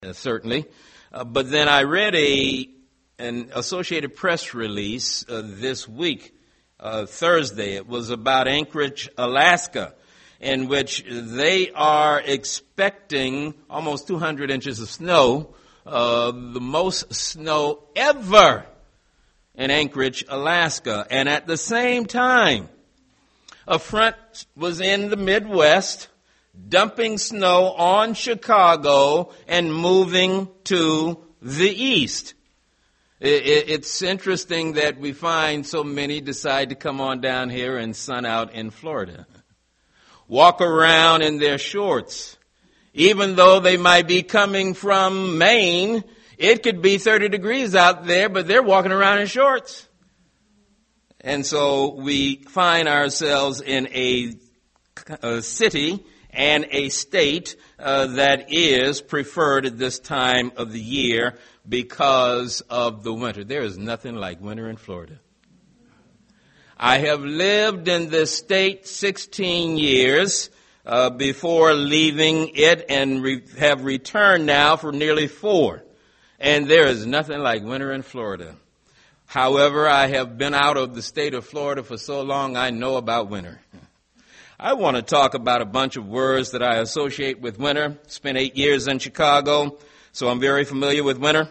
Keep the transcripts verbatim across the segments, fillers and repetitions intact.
uh, certainly. Uh, but then I read a an Associated Press release uh, this week, uh, Thursday. It was about Anchorage, Alaska, in which they are expecting almost two hundred inches of snow, uh, the most snow ever in Anchorage, Alaska. And at the same time, a front was in the Midwest dumping snow on Chicago and moving to the east. It's interesting that we find so many decide to come on down here and sun out in Florida. Walk around in their shorts. Even though they might be coming from Maine, it could be thirty degrees out there, but they're walking around in shorts. And so we find ourselves in a, a city and a state uh, that is preferred at this time of the year because of the winter. There is nothing like winter in Florida. I have lived in this state sixteen years uh, before leaving it and re- have returned now for nearly four. And there is nothing like winter in Florida. However, I have been out of the state of Florida for so long, I know about winter. I want to talk about a bunch of words that I associate with winter. Spent eight years in Chicago, so I'm very familiar with winter.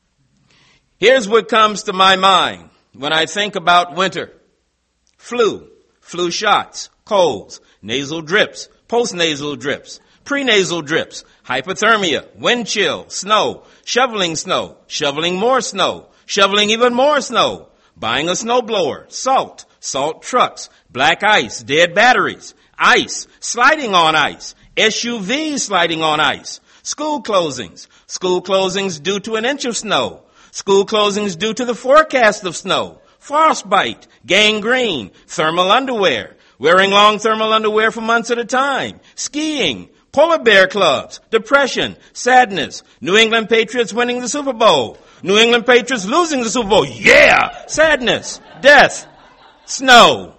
Here's what comes to my mind when I think about winter. Flu, flu shots, colds, nasal drips, postnasal drips, prenasal drips, hypothermia, wind chill, snow, shoveling snow, shoveling more snow, shoveling even more snow, buying a snowblower, salt, salt trucks, black ice, dead batteries, ice, sliding on ice, S U Vs sliding on ice, school closings, school closings due to an inch of snow, school closings due to the forecast of snow, frostbite, gangrene, thermal underwear, wearing long thermal underwear for months at a time, skiing, polar bear clubs, depression, sadness, New England Patriots winning the Super Bowl, New England Patriots losing the Super Bowl, yeah, sadness, death, snow.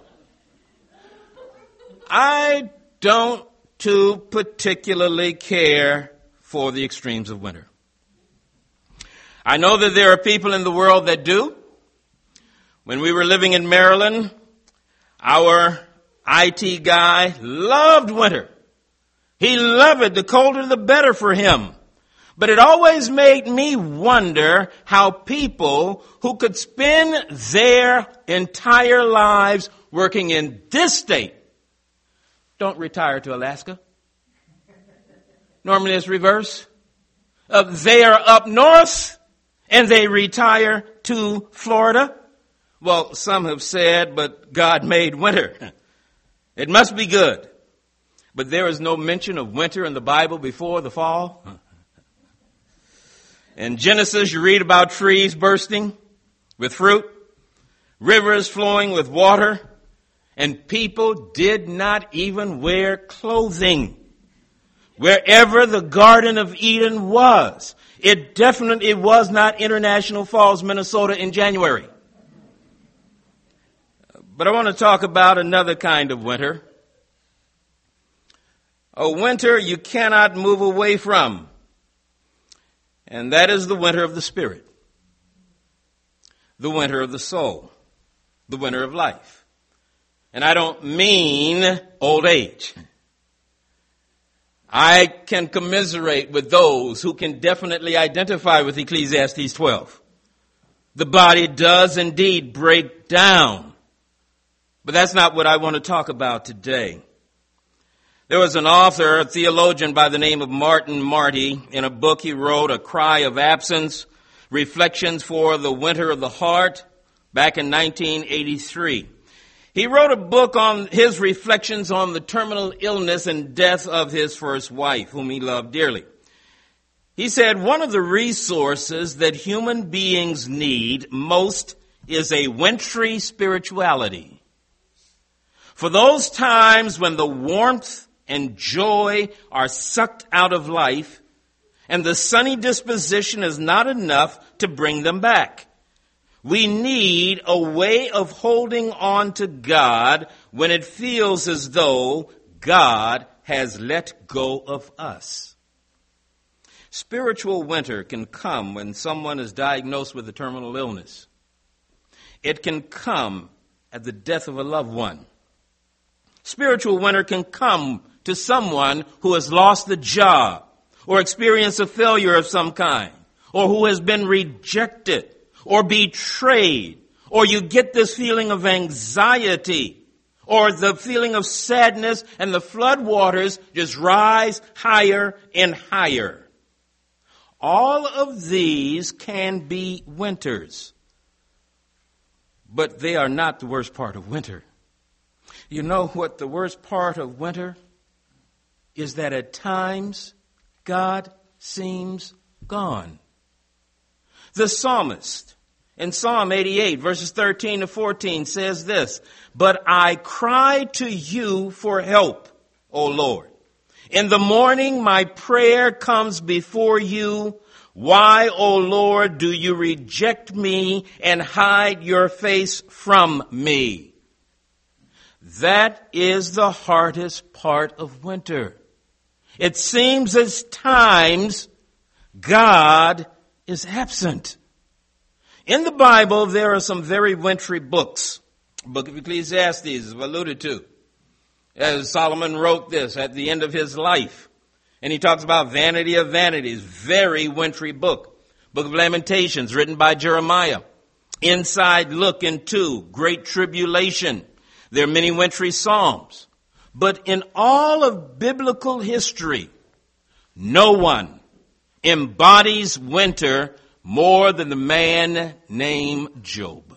I don't too particularly care for the extremes of winter. I know that there are people in the world that do. When we were living in Maryland, our I T guy loved winter. He loved it. The colder, the better for him. But it always made me wonder how people who could spend their entire lives working in this state don't retire to Alaska. Normally it's reverse. Uh, they are up north and they retire to Florida. Well, some have said, but God made winter. It must be good. But there is no mention of winter in the Bible before the fall. In Genesis, you read about trees bursting with fruit, rivers flowing with water, and people did not even wear clothing. Wherever the Garden of Eden was, it definitely was not International Falls, Minnesota in January. But I want to talk about another kind of winter. A winter you cannot move away from. And that is the winter of the spirit. The winter of the soul. The winter of life. And I don't mean old age. I can commiserate with those who can definitely identify with Ecclesiastes twelve. The body does indeed break down. But that's not what I want to talk about today. There was an author, a theologian by the name of Martin Marty. In a book he wrote, A Cry of Absence, Reflections for the Winter of the Heart, back in nineteen eighty-three. He wrote a book on his reflections on the terminal illness and death of his first wife, whom he loved dearly. He said, one of the resources that human beings need most is a wintry spirituality. For those times when the warmth and joy are sucked out of life, and the sunny disposition is not enough to bring them back. We need a way of holding on to God when it feels as though God has let go of us. Spiritual winter can come when someone is diagnosed with a terminal illness. It can come at the death of a loved one. Spiritual winter can come to someone who has lost a job or experienced a failure of some kind, or who has been rejected or betrayed, or you get this feeling of anxiety or the feeling of sadness, and the flood waters just rise higher and higher. All of these can be winters, but they are not the worst part of winter. You know what the worst part of winter is? That at times God seems gone. The psalmist in Psalm eighty-eight, verses thirteen to fourteen says this, "But I cry to you for help, O Lord. In the morning my prayer comes before you. Why, O Lord, do you reject me and hide your face from me?" That is the hardest part of winter. It seems as times God is absent. In the Bible, there are some very wintry books. The book of Ecclesiastes is alluded to, as Solomon wrote this at the end of his life. And he talks about Vanity of Vanities, very wintry book. Book of Lamentations, written by Jeremiah. Inside Look into Great Tribulation. There are many wintry psalms. But in all of biblical history, no one embodies winter more than the man named Job.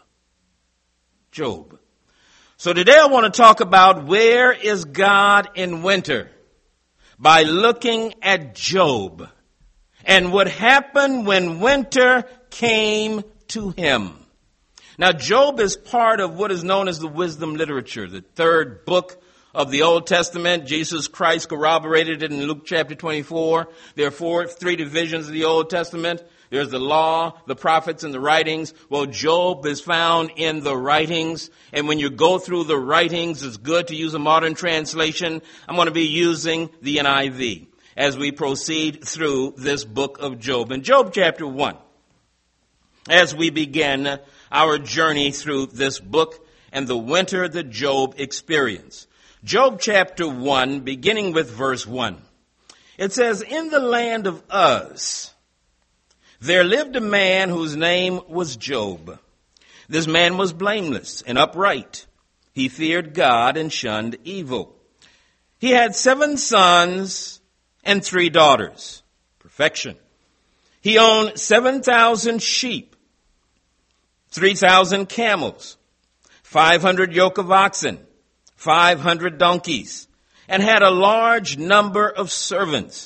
Job. So today I want to talk about where is God in winter by looking at Job and what happened when winter came to him. Now, Job is part of what is known as the wisdom literature, the third book of the Old Testament. Jesus Christ corroborated it in Luke chapter twenty-four. There are four, three divisions of the Old Testament. There's the law, the prophets, and the writings. Well, Job is found in the writings. And when you go through the writings, it's good to use a modern translation. I'm going to be using the N I V as we proceed through this book of Job. In Job chapter one, as we begin our journey through this book and the winter that Job experienced. Job chapter one, beginning with verse one. It says, "In the land of Uz, there lived a man whose name was Job. This man was blameless and upright. He feared God and shunned evil. He had seven sons and three daughters." Perfection. "He owned seven thousand sheep, three thousand camels, five hundred yoke of oxen, five hundred donkeys, and had a large number of servants.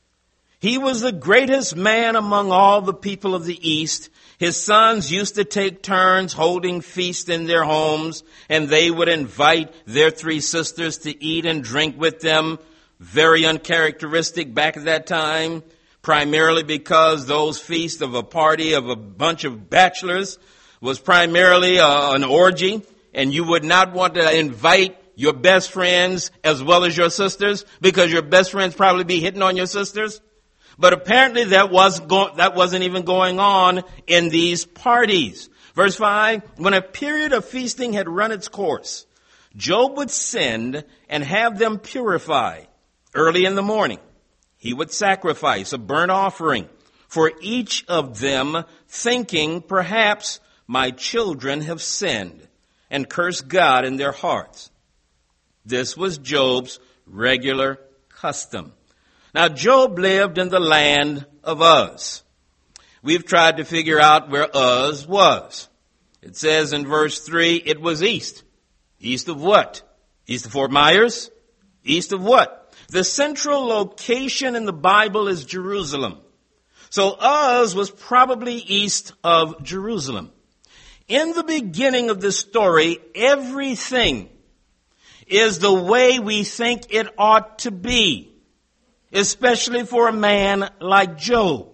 He was the greatest man among all the people of the East. His sons used to take turns holding feasts in their homes, and they would invite their three sisters to eat and drink with them." Very uncharacteristic back at that time, primarily because those feasts of a party of a bunch of bachelors was primarily uh, an orgy, and you would not want to invite your best friends as well as your sisters, because your best friends probably be hitting on your sisters. But apparently that was go- that wasn't even going on in these parties. Verse five, "When a period of feasting had run its course, Job would send and have them purified. Early in the morning, he would sacrifice a burnt offering for each of them, thinking, perhaps my children have sinned, and cursed God in their hearts." This was Job's regular custom. Now, Job lived in the land of Uz. We've tried to figure out where Uz was. It says in verse three, it was east. East of what? East of Fort Myers? East of what? The central location in the Bible is Jerusalem. So Uz was probably east of Jerusalem. In the beginning of this story, everything is the way we think it ought to be, especially for a man like Job.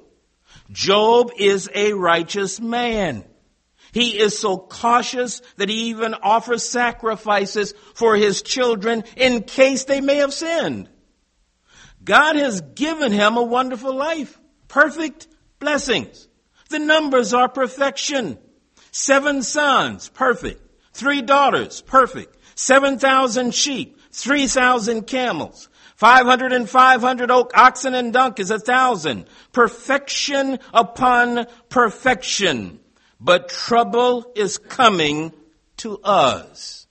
Job is a righteous man. He is so cautious that he even offers sacrifices for his children in case they may have sinned. God has given him a wonderful life, perfect blessings. The numbers are perfection. Seven sons, perfect. Three daughters, perfect. Seven thousand sheep, three thousand camels. Five hundred and five hundred oak, oxen and donkeys, a thousand. Perfection upon perfection. But trouble is coming to Uz.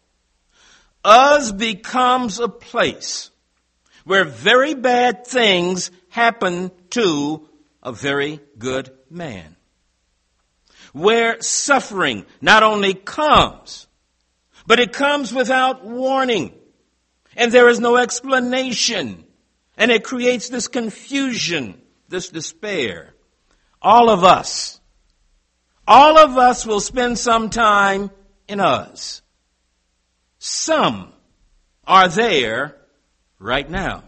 Uz becomes a place where very bad things happen to a very good man. Where suffering not only comes, but it comes without warning. And there is no explanation. And it creates this confusion, this despair. All of us, all of us will spend some time in Uz. Some are there right now.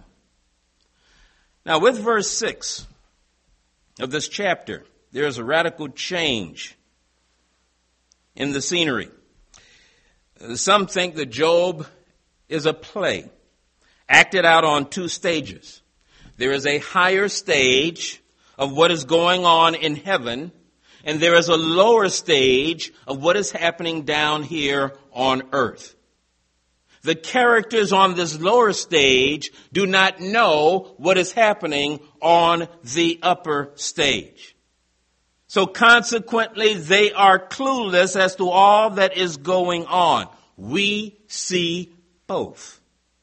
Now with verse six of this chapter, there is a radical change in the scenery. Some think that Job is a play acted out on two stages. There is a higher stage of what is going on in heaven, and there is a lower stage of what is happening down here on earth. The characters on this lower stage do not know what is happening on the upper stage. So consequently, they are clueless as to all that is going on. We see both.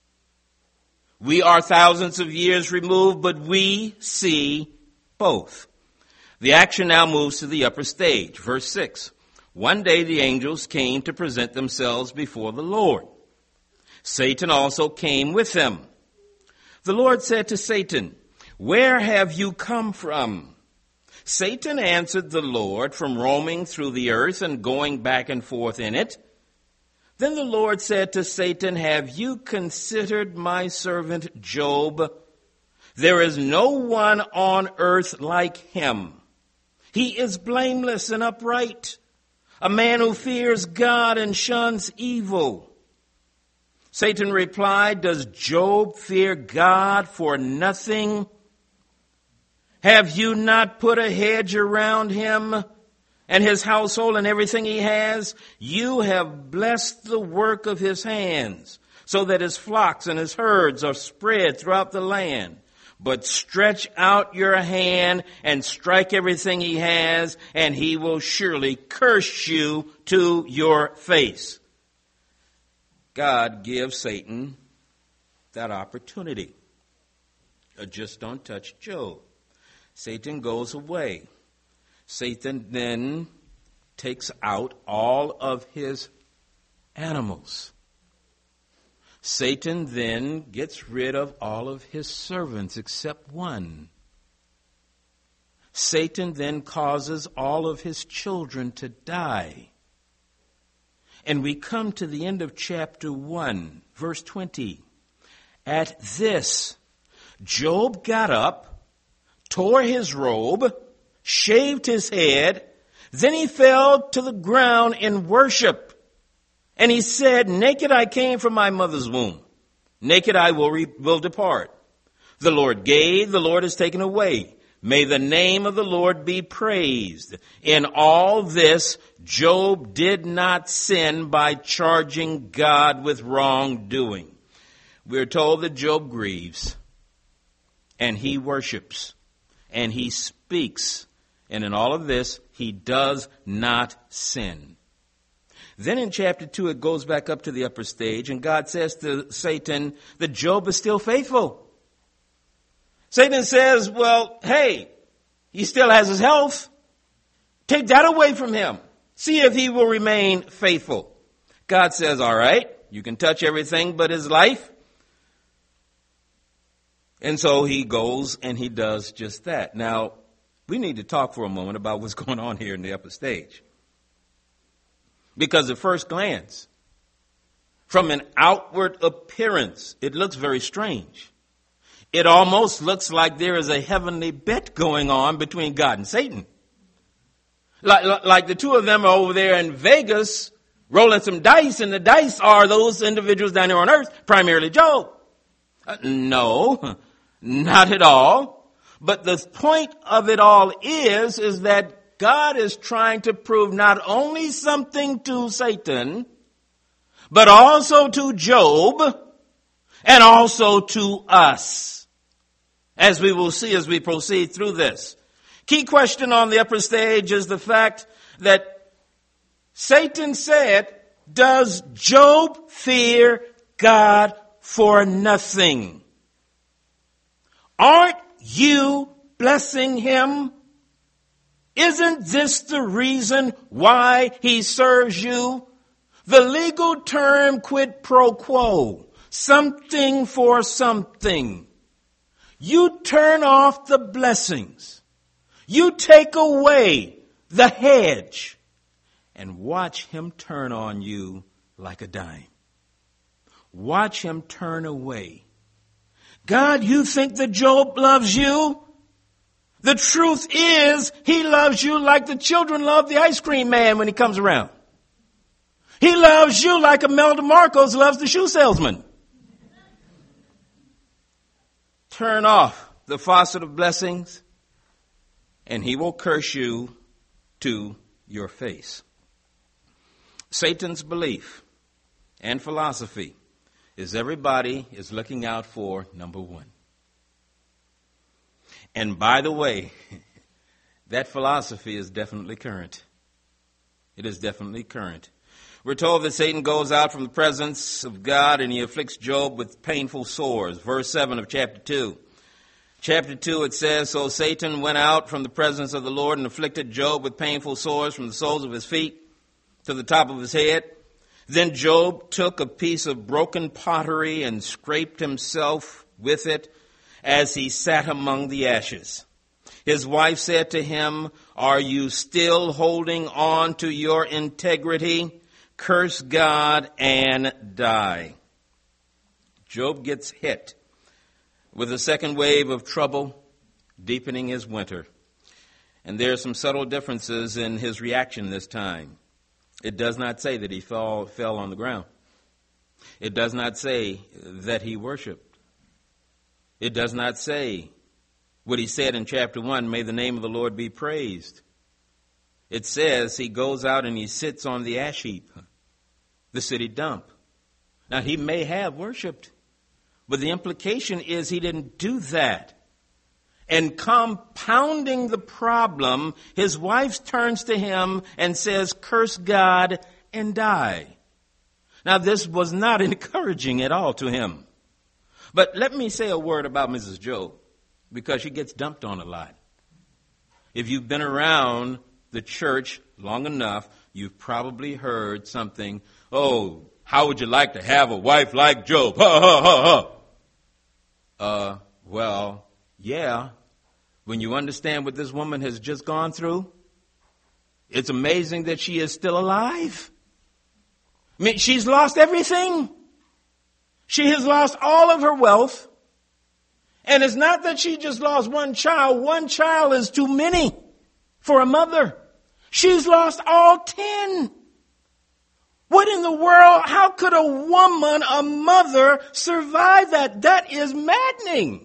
We are thousands of years removed, but we see both. The action now moves to the upper stage. Verse six. One day the angels came to present themselves before the Lord. Satan also came with them. The Lord said to Satan, "Where have you come from?" Satan answered the Lord, "From roaming through the earth and going back and forth in it." Then the Lord said to Satan, "Have you considered my servant Job? There is no one on earth like him. He is blameless and upright, a man who fears God and shuns evil." Satan replied, "Does Job fear God for nothing? Have you not put a hedge around him and his household and everything he has? You have blessed the work of his hands, so that his flocks and his herds are spread throughout the land. But stretch out your hand and strike everything he has, and he will surely curse you to your face." God gives Satan that opportunity. Just don't touch Job. Satan goes away. Satan then takes out all of his animals. Satan then gets rid of all of his servants except one. Satan then causes all of his children to die. And we come to the end of chapter one, verse twenty. At this, Job got up, tore his robe, shaved his head, then he fell to the ground in worship. And he said, "Naked I came from my mother's womb. Naked I will, re- will depart. The Lord gave, the Lord has taken away. May the name of the Lord be praised." In all this, Job did not sin by charging God with wrongdoing. We're told that Job grieves, and he worships, and he speaks. And in all of this, he does not sin. Then in chapter two, it goes back up to the upper stage, and God says to Satan that Job is still faithful. Satan says, well, hey, he still has his health. Take that away from him. See if he will remain faithful. God says, all right, you can touch everything but his life. And so he goes and he does just that. Now, we need to talk for a moment about what's going on here in the upper stage. Because at first glance, from an outward appearance, it looks very strange. It almost looks like there is a heavenly bet going on between God and Satan. Like, like the two of them are over there in Vegas rolling some dice, and the dice are those individuals down here on earth, primarily Job. Uh, no, not at all. But the point of it all is, is that God is trying to prove not only something to Satan, but also to Job, and also to us, as we will see as we proceed through this. Key question on the upper stage is the fact that Satan said, does Job fear God for nothing? Aren't you blessing him? Isn't this the reason why he serves you? The legal term quid pro quo, something for something. You turn off the blessings. You take away the hedge and watch him turn on you like a dime. Watch him turn away. God, you think that Job loves you? The truth is, he loves you like the children love the ice cream man when he comes around. He loves you like Imelda Marcos loves the shoe salesman. Turn off the faucet of blessings, and he will curse you to your face. Satan's belief and philosophy is everybody is looking out for number one. And by the way, that philosophy is definitely current. It is definitely current. We're told that Satan goes out from the presence of God and he afflicts Job with painful sores. Verse seven of chapter two. Chapter two, it says, so Satan went out from the presence of the Lord and afflicted Job with painful sores from the soles of his feet to the top of his head. Then Job took a piece of broken pottery and scraped himself with it as he sat among the ashes. His wife said to him, are you still holding on to your integrity? Curse God and die. Job gets hit with a second wave of trouble, deepening his winter. And there are some subtle differences in his reaction this time. It does not say that he fell, fell on the ground. It does not say that he worshiped. It does not say what he said in chapter one, may the name of the Lord be praised. It says he goes out and he sits on the ash heap, the city dump. Now, he may have worshiped, but the implication is he didn't do that. And compounding the problem, his wife turns to him and says, curse God and die. Now, this was not encouraging at all to him. But let me say a word about Missus Job, because she gets dumped on a lot. If you've been around the church long enough, you've probably heard something, oh, how would you like to have a wife like Job? Ha, ha, ha, ha. Uh, well, yeah. When you understand what this woman has just gone through, it's amazing that she is still alive. I mean, she's lost everything. She has lost all of her wealth. And it's not that she just lost one child. One child is too many for a mother. She's lost all ten. What in the world? How could a woman, a mother, survive that? That is maddening.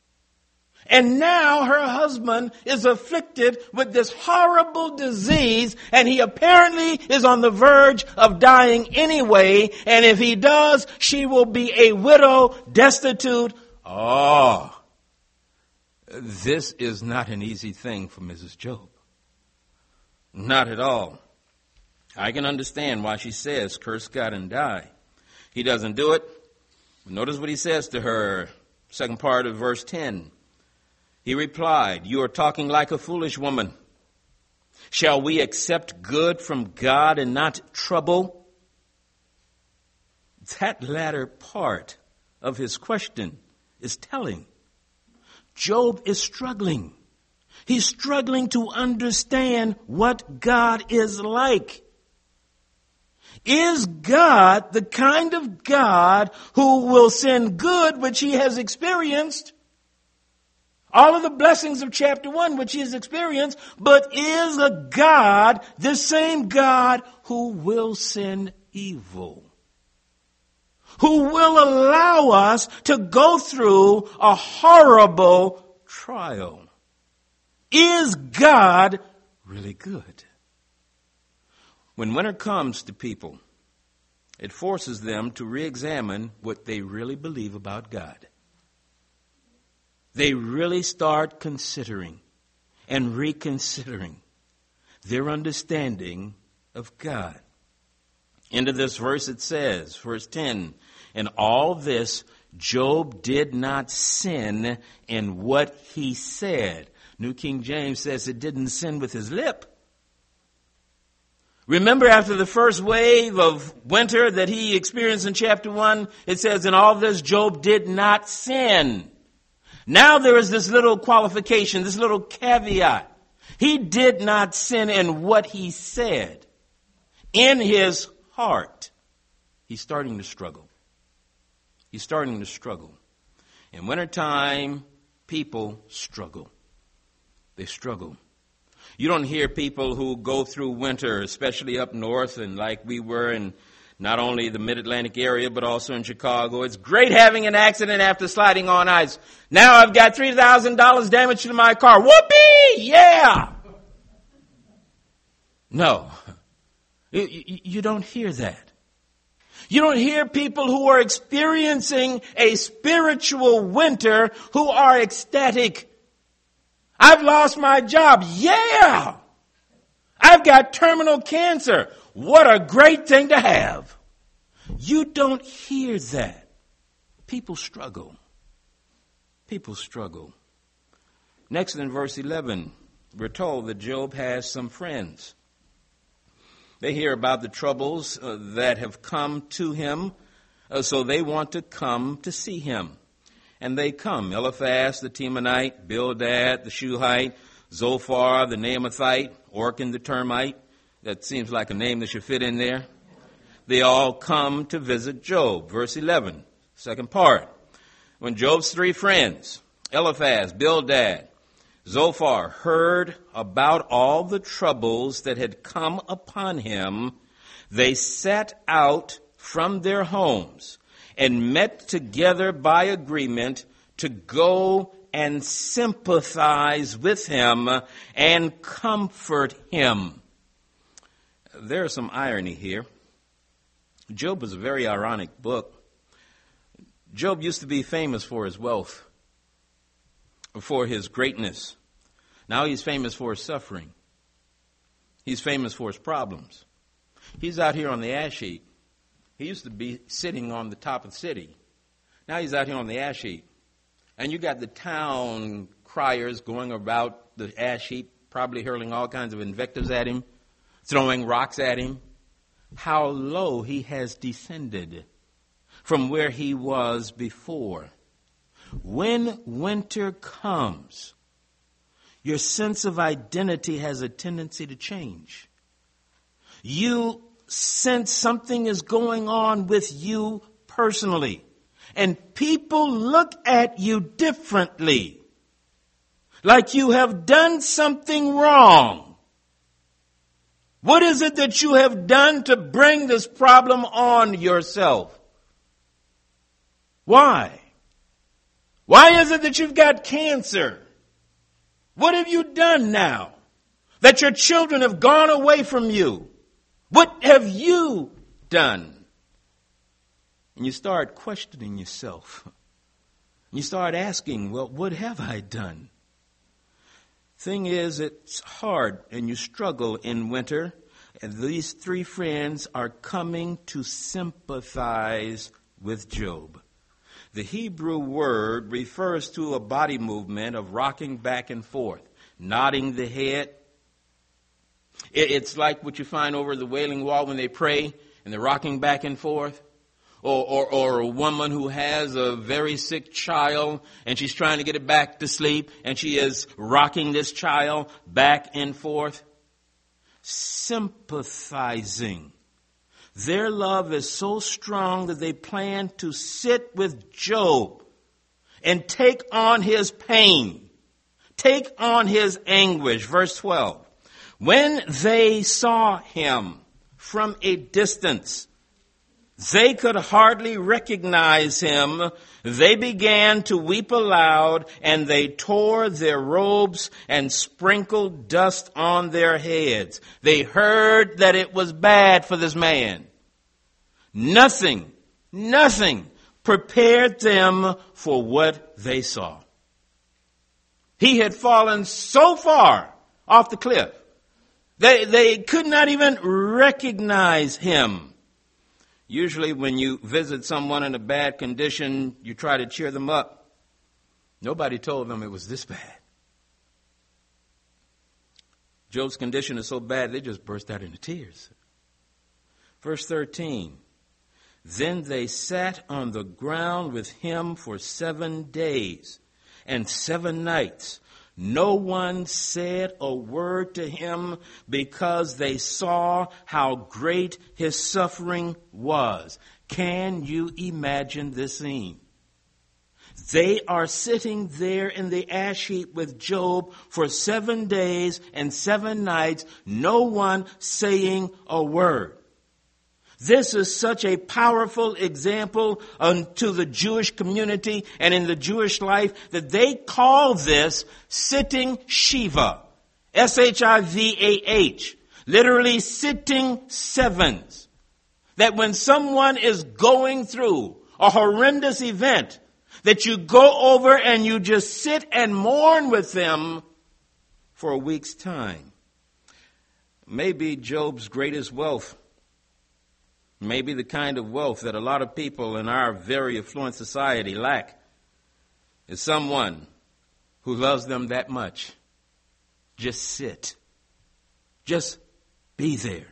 And now her husband is afflicted with this horrible disease, and he apparently is on the verge of dying anyway. And if he does, she will be a widow, destitute. Oh, this is not an easy thing for Missus Job. Not at all. I can understand why she says, curse God and die. He doesn't do it. Notice what he says to her, second part of verse ten. He replied, you are talking like a foolish woman. Shall we accept good from God and not trouble? That latter part of his question is telling. Job is struggling. He's struggling to understand what God is like. Is God the kind of God who will send good, which he has experienced? All of the blessings of chapter one, which he has experienced, but is a God, this same God, who will send evil, who will allow us to go through a horrible trial. Is God really good? When winter comes to people, it forces them to re-examine what they really believe about God. They really start considering and reconsidering their understanding of God. Into this verse it says, verse ten, in all this Job did not sin in what he said. New King James says it didn't sin with his lip. Remember after the first wave of winter that he experienced in chapter one, it says in all this Job did not sin. Now there is this little qualification, this little caveat. He did not sin in what he said. In his heart, he's starting to struggle. He's starting to struggle. In wintertime, people struggle. They struggle. You don't hear people who go through winter, especially up north and like we were in not only the mid-Atlantic area, but also in Chicago. It's great having an accident after sliding on ice. Now I've got three thousand dollars damage to my car. Whoopee! Yeah! No. You, you, you don't hear that. You don't hear people who are experiencing a spiritual winter who are ecstatic. I've lost my job. Yeah! I've got terminal cancer. What a great thing to have. You don't hear that. People struggle. People struggle. Next in verse eleven, we're told that Job has some friends. They hear about the troubles uh, that have come to him, uh, so they want to come to see him. And they come. Eliphaz the Temanite, Bildad the Shuhite, Zophar the Naamathite, Orkan the Termite. That seems like a name that should fit in there. They all come to visit Job. Verse eleven, second part. When Job's three friends, Eliphaz, Bildad, Zophar, heard about all the troubles that had come upon him, they set out from their homes and met together by agreement to go and sympathize with him and comfort him. There's some irony here. Job is a very ironic book. Job used to be famous for his wealth, for his greatness. Now he's famous for his suffering. He's famous for his problems. He's out here on the ash heap. He used to be sitting on the top of the city. Now he's out here on the ash heap. And you got the town criers going about the ash heap, probably hurling all kinds of invectives at him, throwing rocks at him. How low he has descended from where he was before. When winter comes, your sense of identity has a tendency to change. You sense something is going on with you personally, and people look at you differently, like you have done something wrong. What is it that you have done to bring this problem on yourself? Why? Why is it that you've got cancer? What have you done now that your children have gone away from you? What have you done? And you start questioning yourself. You start asking, well, what have I done? Thing is, it's hard and you struggle in winter. And these three friends are coming to sympathize with Job. The Hebrew word refers to a body movement of rocking back and forth, nodding the head. It's like what you find over the Wailing Wall when they pray and they're rocking back and forth. Or, or, or a woman who has a very sick child and she's trying to get it back to sleep and she is rocking this child back and forth. Sympathizing. Their love is so strong that they plan to sit with Job and take on his pain, take on his anguish. Verse twelve. When they saw him from a distance, They could hardly recognize him. They began to weep aloud, and they tore their robes and sprinkled dust on their heads. They heard that it was bad for this man. Nothing, nothing prepared them for what they saw. He had fallen so far off the cliff. They, they could not even recognize him. Usually when you visit someone in a bad condition, you try to cheer them up. Nobody told them it was this bad. Job's condition is so bad, they just burst out into tears. Verse thirteen, then they sat on the ground with him for seven days and seven nights. No one said a word to him because they saw how great his suffering was. Can you imagine this scene? They are sitting there in the ash heap with Job for seven days and seven nights, no one saying a word. This is such a powerful example to the Jewish community and in the Jewish life that they call this sitting Shiva. S H I V A H. Literally sitting sevens. That when someone is going through a horrendous event, that you go over and you just sit and mourn with them for a week's time. Maybe Job's greatest wealth, maybe the kind of wealth that a lot of people in our very affluent society lack, is someone who loves them that much. Just sit. Just be there.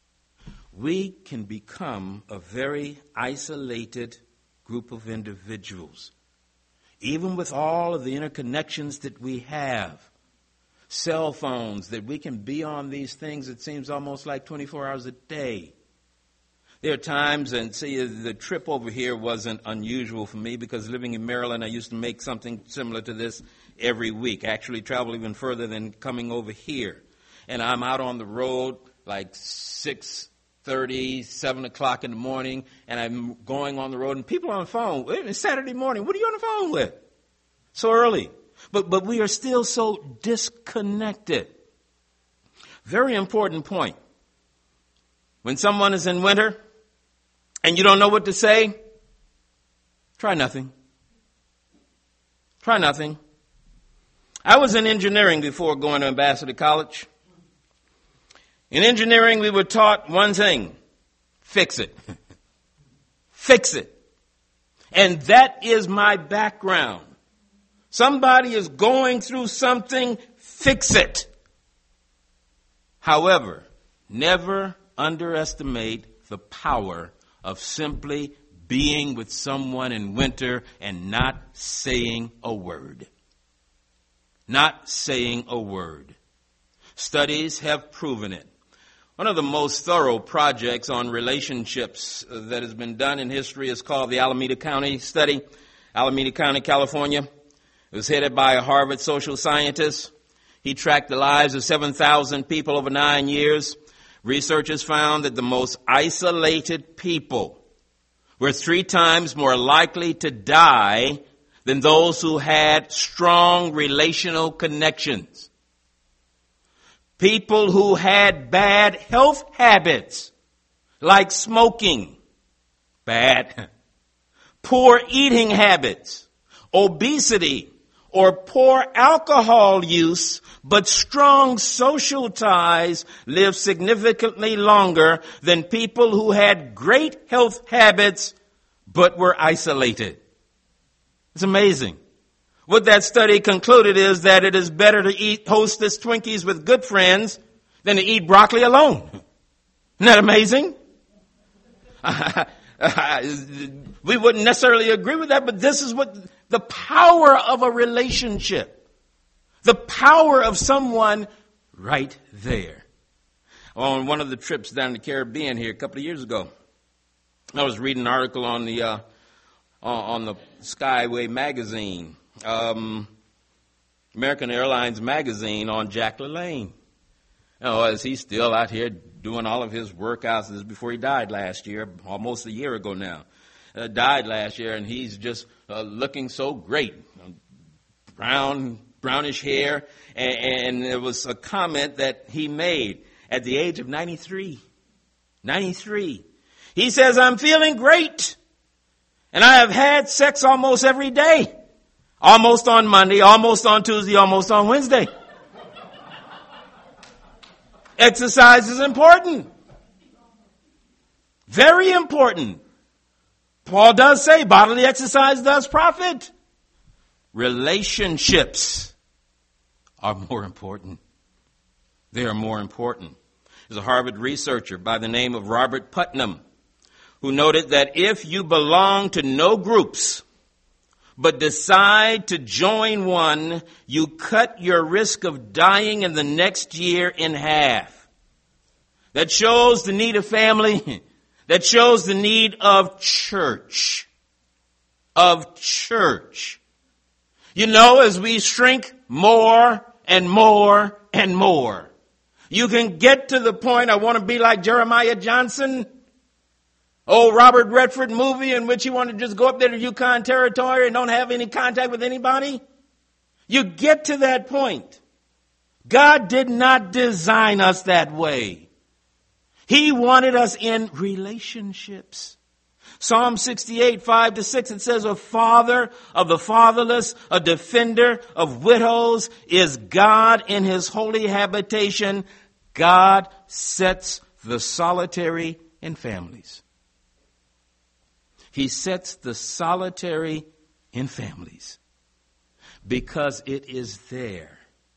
We can become a very isolated group of individuals, even with all of the interconnections that we have. Cell phones, that we can be on these things, it seems almost like twenty-four hours a day. There are times, and see, the trip over here wasn't unusual for me because living in Maryland, I used to make something similar to this every week. Actually travel even further than coming over here. And I'm out on the road like six thirty, seven o'clock in the morning, and I'm going on the road, and people are on the phone. It's Saturday morning. What are you on the phone with? So early. But, but we are still so disconnected. Very important point. When someone is in winter, and you don't know what to say, try nothing. Try nothing. I was in engineering before going to Ambassador College. In engineering, we were taught one thing: fix it. Fix it. And that is my background. Somebody is going through something, fix it. However, never underestimate the power of simply being with someone in winter and not saying a word. Not saying a word. Studies have proven it. One of the most thorough projects on relationships that has been done in history is called the Alameda County Study. Alameda County, California. It was headed by a Harvard social scientist. He tracked the lives of seven thousand people over nine years. Researchers found that the most isolated people were three times more likely to die than those who had strong relational connections. People who had bad health habits, like smoking, bad, poor eating habits, obesity, or poor alcohol use, but strong social ties, live significantly longer than people who had great health habits but were isolated. It's amazing. What that study concluded is that it is better to eat Hostess Twinkies with good friends than to eat broccoli alone. Isn't that amazing? We wouldn't necessarily agree with that, but this is what the power of a relationship, the power of someone right there. On one of the trips down the Caribbean here a couple of years ago, I was reading an article on the uh, on the Skyway magazine, um, American Airlines magazine, on Jack LaLanne. You know, as he's still out here doing all of his workouts. This is before he died last year, almost a year ago now. Uh, died last year, and he's just uh, looking so great. Brown, brownish hair, and, and there was a comment that he made at the age of ninety-three. ninety-three. He says, I'm feeling great, and I have had sex almost every day. Almost on Monday, almost on Tuesday, almost on Wednesday. Exercise is important. Very important. Paul does say bodily exercise does profit. Relationships are more important. They are more important. There's a Harvard researcher by the name of Robert Putnam who noted that if you belong to no groups but decide to join one, you cut your risk of dying in the next year in half. That shows the need of family. That shows the need of church. Of church. You know, as we shrink more and more and more, you can get to the point, I want to be like Jeremiah Johnson, old Robert Redford movie in which he wanted to just go up there to Yukon Territory and don't have any contact with anybody. You get to that point. God did not design us that way. He wanted us in relationships. Psalm sixty-eight, five to six, it says, a father of the fatherless, a defender of widows is God in his holy habitation. God sets the solitary in families. He sets the solitary in families because it is there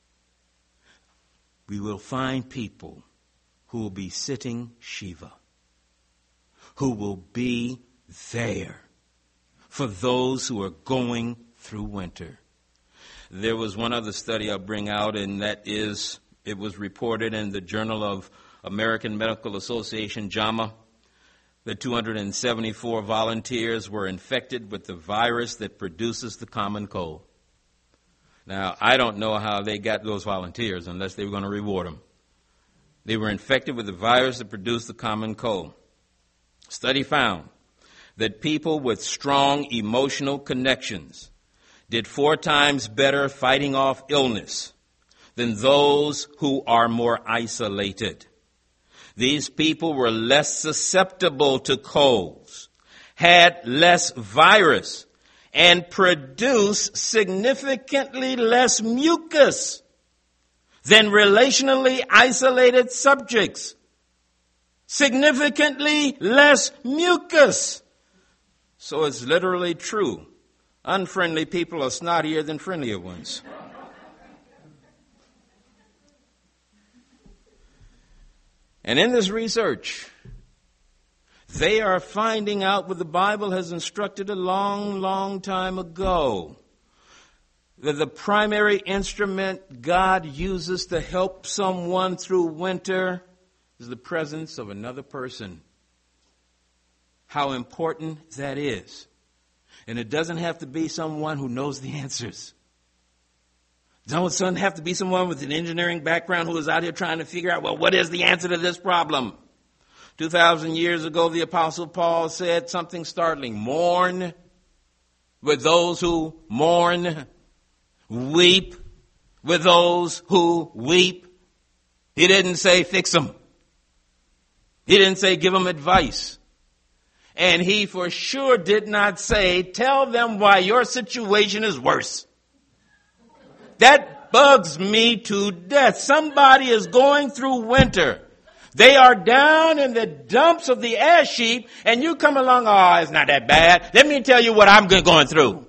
we will find people who will be sitting Shiva, who will be there for those who are going through winter. There was one other study I'll bring out, and that is, it was reported in the Journal of American Medical Association, JAMA, that two hundred seventy-four volunteers were infected with the virus that produces the common cold. Now, I don't know how they got those volunteers unless they were going to reward them. They were infected with the virus that produced the common cold. Study found that people with strong emotional connections did four times better fighting off illness than those who are more isolated. These people were less susceptible to colds, had less virus, and produced significantly less mucus than relationally isolated subjects. Significantly less mucus. So it's literally true. Unfriendly people are snottier than friendlier ones. And in this research, they are finding out what the Bible has instructed a long, long time ago. That the primary instrument God uses to help someone through winter is the presence of another person. How important that is. And it doesn't have to be someone who knows the answers. It doesn't have to be someone with an engineering background who is out here trying to figure out, well, what is the answer to this problem? Two thousand years ago, the Apostle Paul said something startling. Mourn with those who mourn. Weep with those who weep. He didn't say fix them. He didn't say give them advice. And he for sure did not say tell them why your situation is worse. That bugs me to death. Somebody is going through winter. They are down in the dumps of the ash heap, and you come along, oh, it's not that bad. Let me tell you what I'm going through.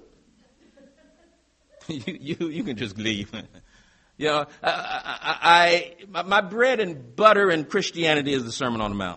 you, you, you can just leave. You know, I, I, I, my bread and butter in Christianity is the Sermon on the Mount.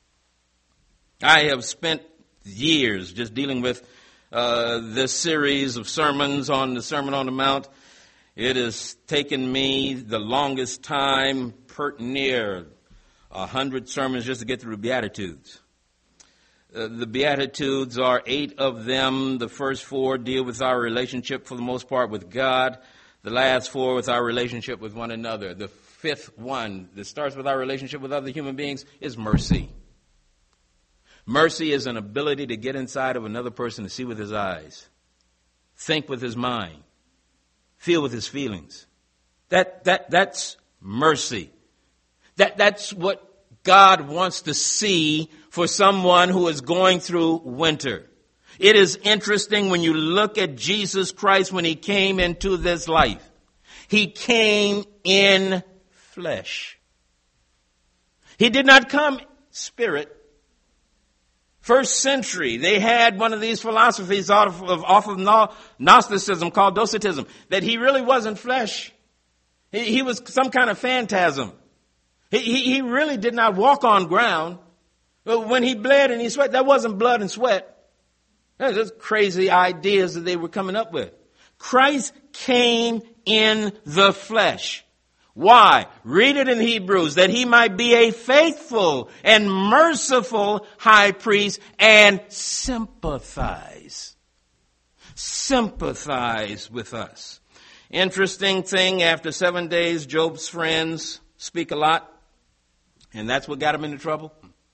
I have spent years just dealing with uh, this series of sermons on the Sermon on the Mount. It has taken me the longest time, pert near a hundred sermons just to get through the Beatitudes. Uh, the Beatitudes are eight of them. The first four deal with our relationship for the most part with God. The last four with our relationship with one another. The fifth one that starts with our relationship with other human beings is mercy. Mercy is an ability to get inside of another person to see with his eyes, think with his mind, feel with his feelings. That that that's mercy. That that's what God wants to see for someone who is going through winter. It is interesting when you look at Jesus Christ when he came into this life. He came in flesh. He did not come spirit. First century, they had one of these philosophies off of, off of Gnosticism called Docetism, that he really wasn't flesh. He, he was some kind of phantasm. He, he, he really did not walk on ground. When he bled and he sweat, that wasn't blood and sweat. That's just crazy ideas that they were coming up with. Christ came in the flesh. Why? Read it in Hebrews, that he might be a faithful and merciful high priest and sympathize. Sympathize with us. Interesting thing, after seven days, Job's friends speak a lot, and that's what got him into trouble.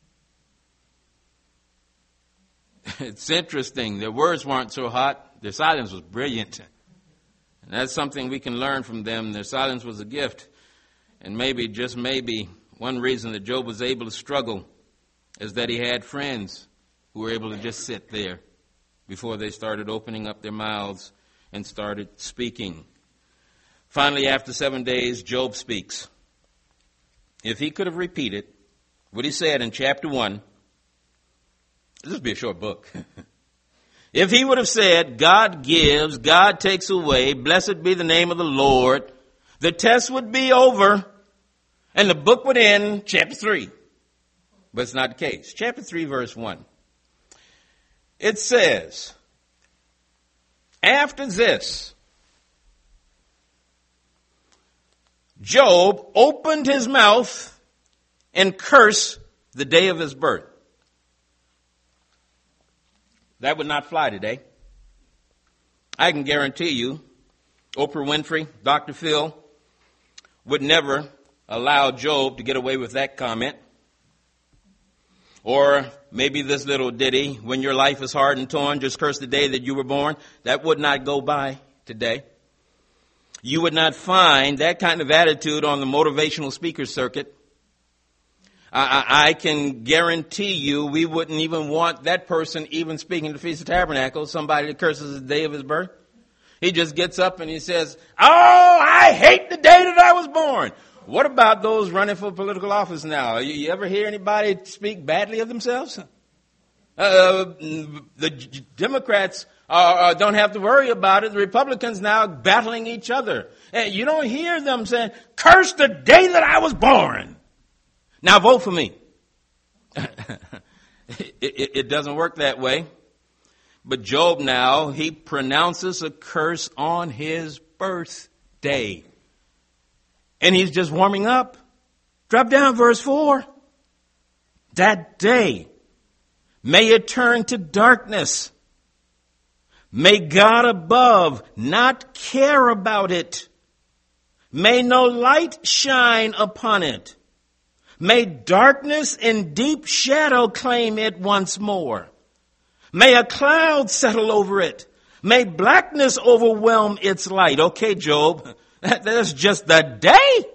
It's interesting. Their words weren't so hot. Their silence was brilliant. And that's something we can learn from them. Their silence was a gift. And maybe, just maybe, one reason that Job was able to struggle is that he had friends who were able to just sit there before they started opening up their mouths and started speaking. Finally, after seven days, Job speaks. If he could have repeated what he said in chapter one, this would be a short book. If he would have said, God gives, God takes away, blessed be the name of the Lord, the test would be over and the book would end chapter three. But it's not the case. Chapter three, verse one. It says, after this, Job opened his mouth and cursed the day of his birth. That would not fly today. I can guarantee you, Oprah Winfrey, Doctor Phil, would never allow Job to get away with that comment. Or maybe this little ditty, when your life is hard and torn, just curse the day that you were born. That would not go by today. You would not find that kind of attitude on the motivational speaker circuit. I, I can guarantee you we wouldn't even want that person even speaking to the Feast of Tabernacles, somebody that curses the day of his birth. He just gets up and he says, oh, I hate the day that I was born. What about those running for political office now? You, you ever hear anybody speak badly of themselves? Uh, the Democrats are, are, don't have to worry about it. The Republicans now battling each other. And you don't hear them saying, curse the day that I was born. Now vote for me. it, it, it doesn't work that way. But Job now, he pronounces a curse on his birthday. And he's just warming up. Drop down verse four. That day, may it turn to darkness. May God above not care about it. May no light shine upon it. May darkness and deep shadow claim it once more. May a cloud settle over it. May blackness overwhelm its light. Okay, Job, that's just the day.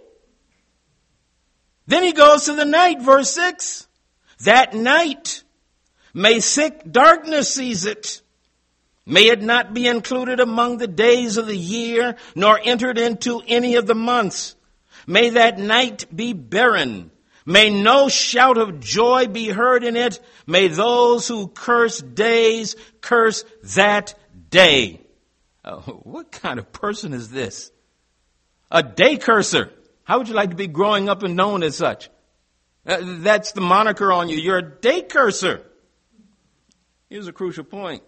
Then he goes to the night, verse six. That night, may thick darkness seize it. May it not be included among the days of the year, nor entered into any of the months. May that night be barren. May no shout of joy be heard in it. May those who curse days curse that day. Oh, what kind of person is this? A day curser. How would you like to be growing up and known as such? Uh, that's the moniker on you. You're a day curser. Here's a crucial point.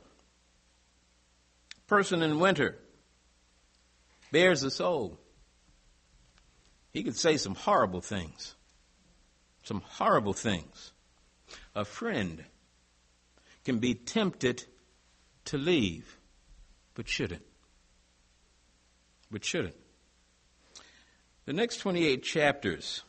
Person in winter bears the soul. He could say some horrible things. Some horrible things. A friend can be tempted to leave, but shouldn't. But shouldn't. The next twenty-eight chapters,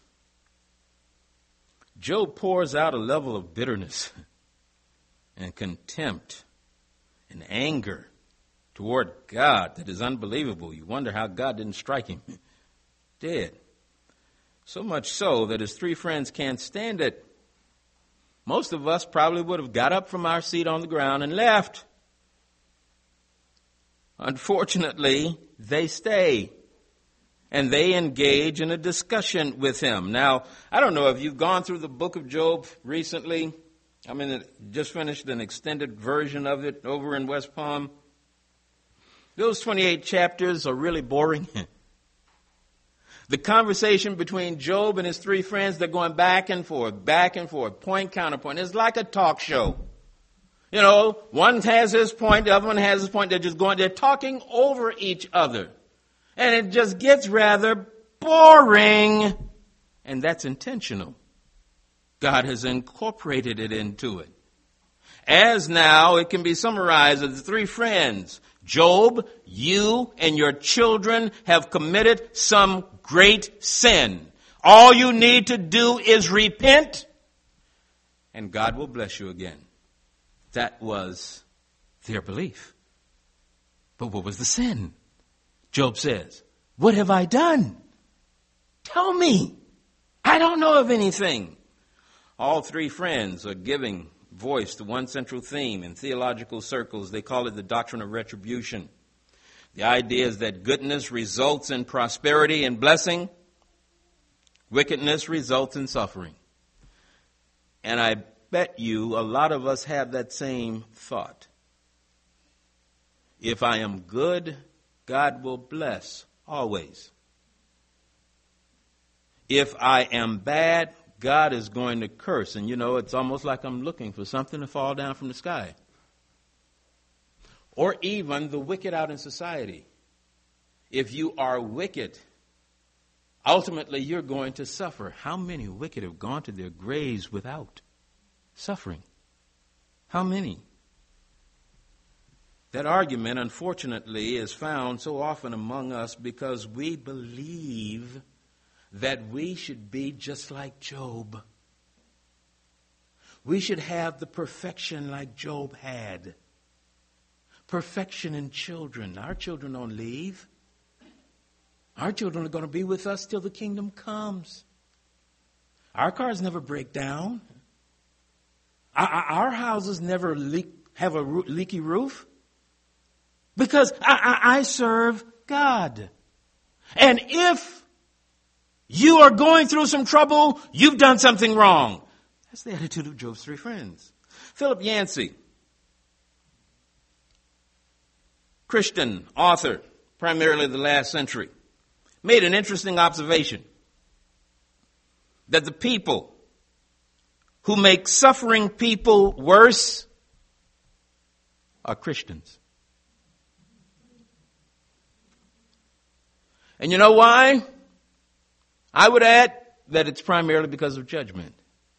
Job pours out a level of bitterness and contempt and anger toward God that is unbelievable. You wonder how God didn't strike him dead. So much so that his three friends can't stand it. Most of us probably would have got up from our seat on the ground and left. Unfortunately, they stay. And they engage in a discussion with him. Now, I don't know if you've gone through the book of Job recently. I mean, just finished an extended version of it over in West Palm. Those twenty-eight chapters are really boring. The conversation between Job and his three friends, they're going back and forth, back and forth, point, counterpoint. It's like a talk show. You know, one has his point, the other one has his point. They're just going, they're talking over each other. And it just gets rather boring. And that's intentional. God has incorporated it into it. As now, it can be summarized as the three friends. Job, you and your children have committed some great sin. All you need to do is repent, and God will bless you again. That was their belief. But what was the sin? Job says, what have I done? Tell me. I don't know of anything. All three friends are giving voice to one central theme in theological circles. They call it the doctrine of retribution. The idea is that goodness results in prosperity and blessing. Wickedness results in suffering. And I bet you a lot of us have that same thought. If I am good, God will bless always. If I am bad, God is going to curse. And you know, it's almost like I'm looking for something to fall down from the sky. Or even the wicked out in society. If you are wicked, ultimately you're going to suffer. How many wicked have gone to their graves without suffering? How many? That argument, unfortunately, is found so often among us because we believe that we should be just like Job. We should have the perfection like Job had. Perfection in children. Our children don't leave. Our children are going to be with us till the kingdom comes. Our cars never break down. Our, our houses never leak, have a leaky roof. Because I, I, I serve God. And if you are going through some trouble, you've done something wrong. That's the attitude of Job's three friends. Philip Yancey, Christian author, primarily the last century, made an interesting observation that the people who make suffering people worse are Christians. And you know why? I would add that it's primarily because of judgment.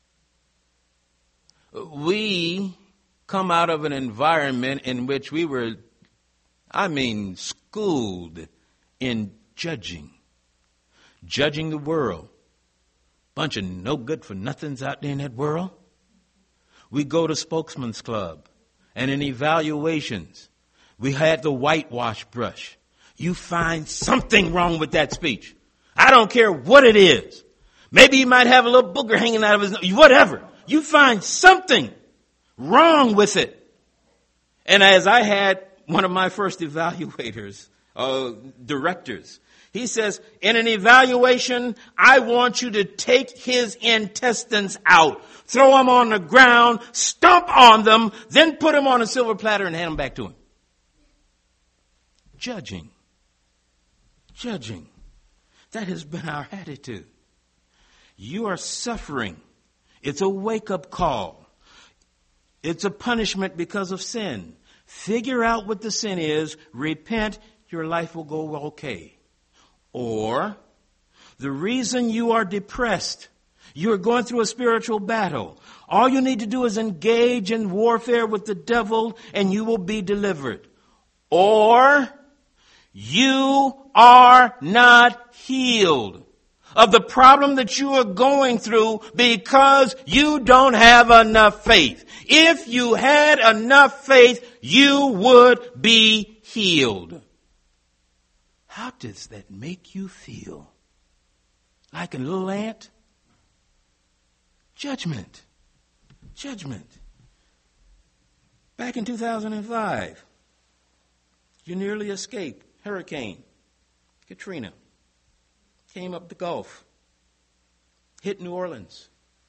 We come out of an environment in which we were, I mean, schooled in judging. Judging the world. Bunch of no good for nothings out there in that world. We go to Spokesman's Club, and in evaluations, we had the whitewash brush. You find something wrong with that speech. I don't care what it is. Maybe he might have a little booger hanging out of his nose. Whatever. You find something wrong with it. And as I had one of my first evaluators, uh, directors, he says, in an evaluation, I want you to take his intestines out, throw them on the ground, stomp on them, then put them on a silver platter and hand them back to him. Judging. Judging. That has been our attitude. You are suffering. It's a wake-up call. It's a punishment because of sin. Figure out what the sin is. Repent. Your life will go okay. Or, the reason you are depressed, you're going through a spiritual battle. All you need to do is engage in warfare with the devil and you will be delivered. Or, you are not healed. of the problem that you are going through because you don't have enough faith. If you had enough faith, you would be healed. How does that make you feel? Like a little ant? Judgment. Judgment. Back in two thousand five, you nearly escaped Hurricane Katrina. Came up the Gulf, hit New Orleans.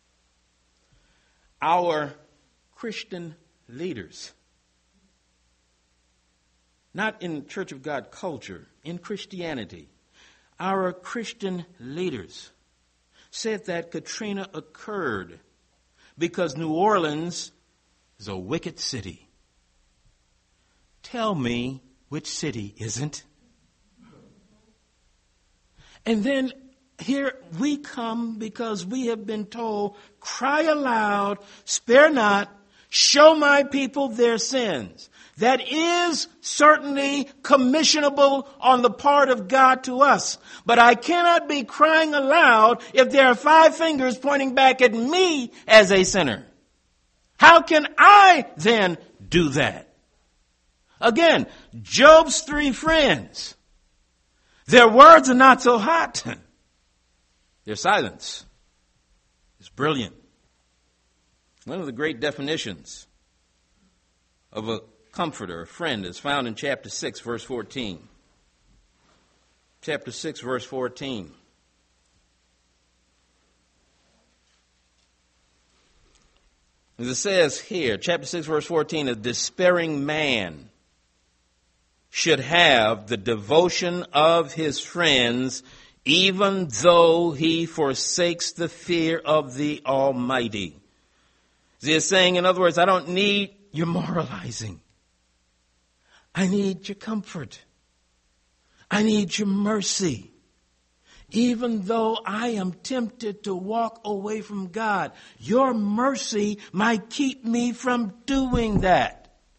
Our Christian leaders, not in Church of God culture, in Christianity, our Christian leaders said that Katrina occurred because New Orleans is a wicked city. Tell me which city isn't. And then here we come because we have been told, cry aloud, spare not, show my people their sins. That is certainly commissionable on the part of God to us. But I cannot be crying aloud if there are five fingers pointing back at me as a sinner. How can I then do that? Again, Job's three friends. Their words are not so hot. Their silence is brilliant. One of the great definitions of a comforter, a friend, is found in chapter six, verse fourteen. Chapter six, verse fourteen. As it says here, chapter six, verse fourteen, a despairing man should have the devotion of his friends, even though he forsakes the fear of the Almighty. He is saying, in other words, I don't need your moralizing. I need your comfort. I need your mercy. Even though I am tempted to walk away from God, your mercy might keep me from doing that.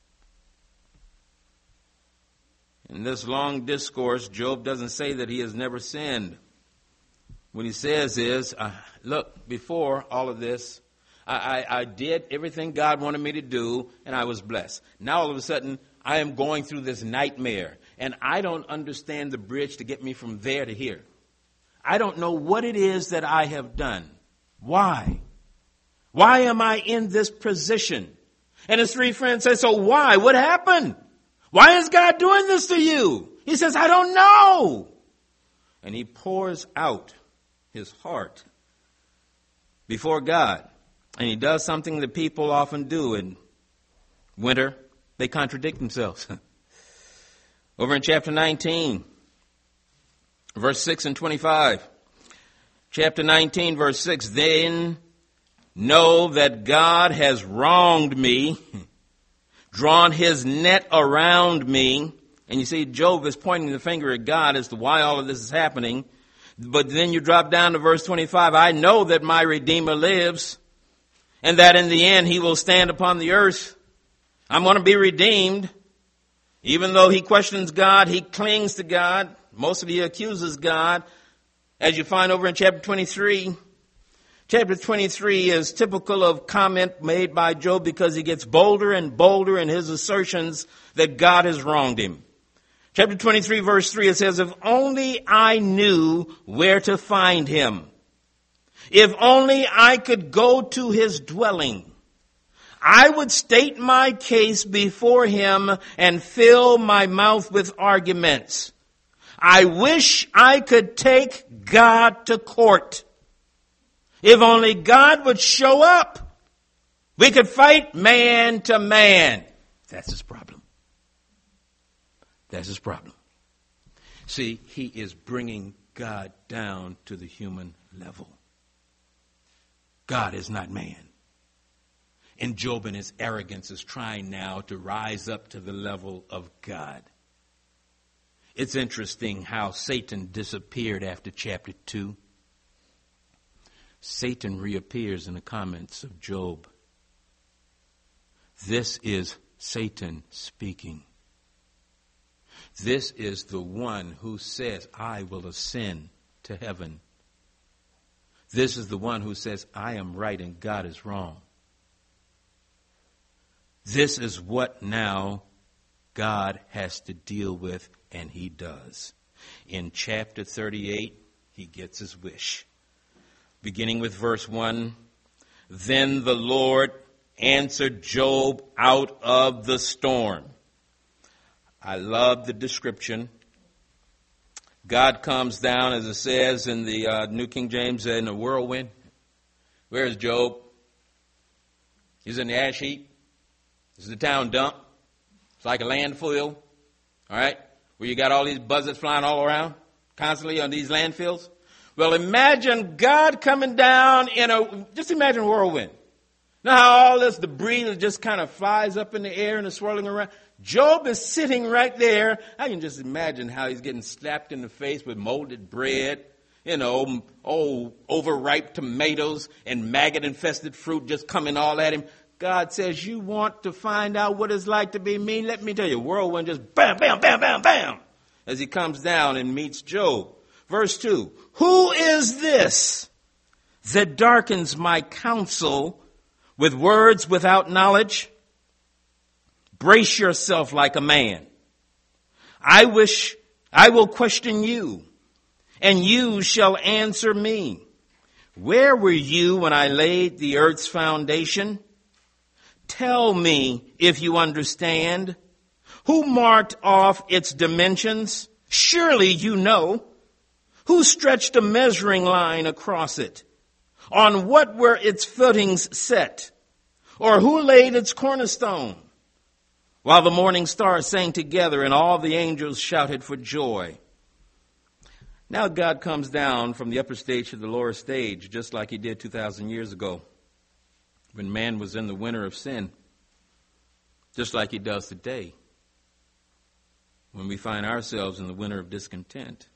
In this long discourse, Job doesn't say that he has never sinned. What he says is, uh, look, before all of this, I, I, I did everything God wanted me to do, and I was blessed. Now all of a sudden, I am going through this nightmare, and I don't understand the bridge to get me from there to here. I don't know what it is that I have done. Why? Why am I in this position? And his three friends say, so why? What happened? Why is God doing this to you? He says, I don't know. And he pours out his heart before God. And he does something that people often do in winter. They contradict themselves. Over in chapter nineteen, verse six and twenty-five. Chapter nineteen, verse six. Then know that God has wronged me, drawn his net around me. And you see, Job is pointing the finger at God as to why all of this is happening. But then you drop down to verse twenty-five. I know that my Redeemer lives, and that in the end he will stand upon the earth. I'm going to be redeemed. Even though he questions God, he clings to God. Most of you accuses God, as you find over in chapter twenty-three. Chapter twenty-three is typical of comment made by Job because he gets bolder and bolder in his assertions that God has wronged him. Chapter twenty-three, verse three, it says, if only I knew where to find him. If only I could go to his dwelling. I would state my case before him and fill my mouth with arguments. I wish I could take God to court. If only God would show up, we could fight man to man. That's his problem. That's his problem. See, he is bringing God down to the human level. God is not man. And Job in his arrogance is trying now to rise up to the level of God. It's interesting how Satan disappeared after chapter two. Satan reappears in the comments of Job. This is Satan speaking. This is the one who says, I will ascend to heaven This is the one who says, I am right and God is wrong. This is what now God has to deal with, and he does. In chapter thirty-eight, he gets his wish. Beginning with verse one, then the Lord answered Job out of the storm. I love the description. God comes down, as it says in the uh, New King James, in a whirlwind. Where is Job? He's in the ash heap. This is the town dump. It's like a landfill, all right, where you got all these buzzards flying all around constantly on these landfills. Well, imagine God coming down in a, just imagine a whirlwind. Now how all this debris just kind of flies up in the air and is swirling around. Job is sitting right there. I can just imagine how he's getting slapped in the face with molded bread, you know, old overripe tomatoes and maggot-infested fruit just coming all at him. God says, you want to find out what it's like to be me? Let me tell you, whirlwind just bam, bam, bam, bam, bam, as he comes down and meets Job. Verse two, who is this that darkens my counsel with words without knowledge? Brace yourself like a man. I wish I will question you, and you shall answer me. Where were you when I laid the earth's foundation? Tell me if you understand. Who marked off its dimensions? Surely you know. Who stretched a measuring line across it? On what were its footings set? Or who laid its cornerstone? While the morning stars sang together and all the angels shouted for joy. Now God comes down from the upper stage to the lower stage, just like he did two thousand years ago, when man was in the winter of sin, just like he does today, when we find ourselves in the winter of discontent.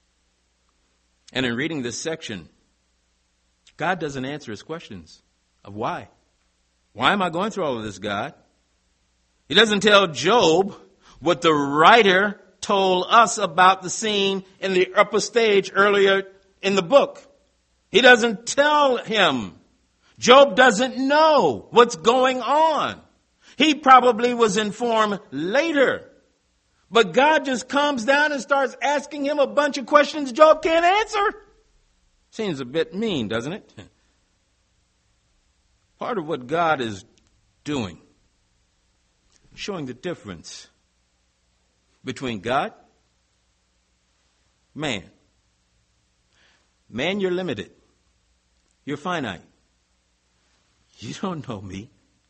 And in reading this section, God doesn't answer his questions of why. Why am I going through all of this, God? He doesn't tell Job what the writer told us about the scene in the upper stage earlier in the book. He doesn't tell him. Job doesn't know what's going on. He probably was informed later. But God just comes down and starts asking him a bunch of questions Job can't answer. Seems a bit mean, doesn't it? Part of what God is doing, showing the difference between God, man. Man, you're limited. You're finite. You don't know me.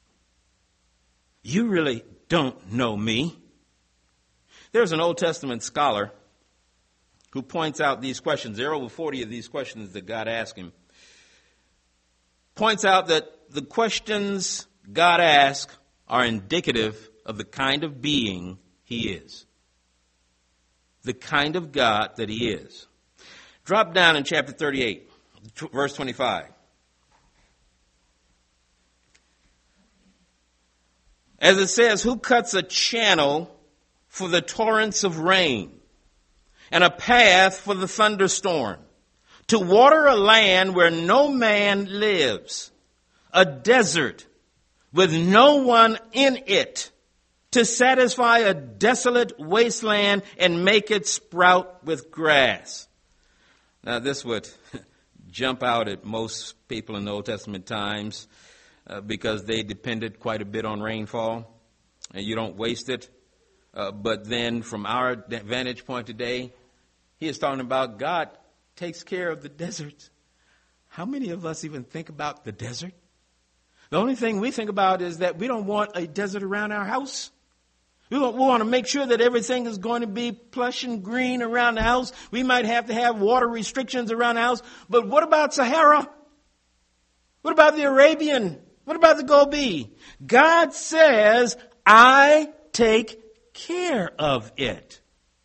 You really don't know me. There's an Old Testament scholar who points out these questions. There are over forty of these questions that God asked him. Points out that the questions God asks are indicative of the kind of being he is. The kind of God that he is. Drop down in chapter thirty-eight, verse twenty-five. As it says, who cuts a channel for the torrents of rain and a path for the thunderstorm, to water a land where no man lives, a desert with no one in it, to satisfy a desolate wasteland and make it sprout with grass. Now this would jump out at most people in the Old Testament times uh, because they depended quite a bit on rainfall, and you don't waste it. Uh, but then from our vantage point today, he is talking about God takes care of the desert. How many of us even think about the desert? The only thing we think about is that we don't want a desert around our house. We want, we want to make sure that everything is going to be plush and green around the house. We might have to have water restrictions around the house. But what about Sahara? What about the Arabian? What about the Gobi? God says, I take care of it.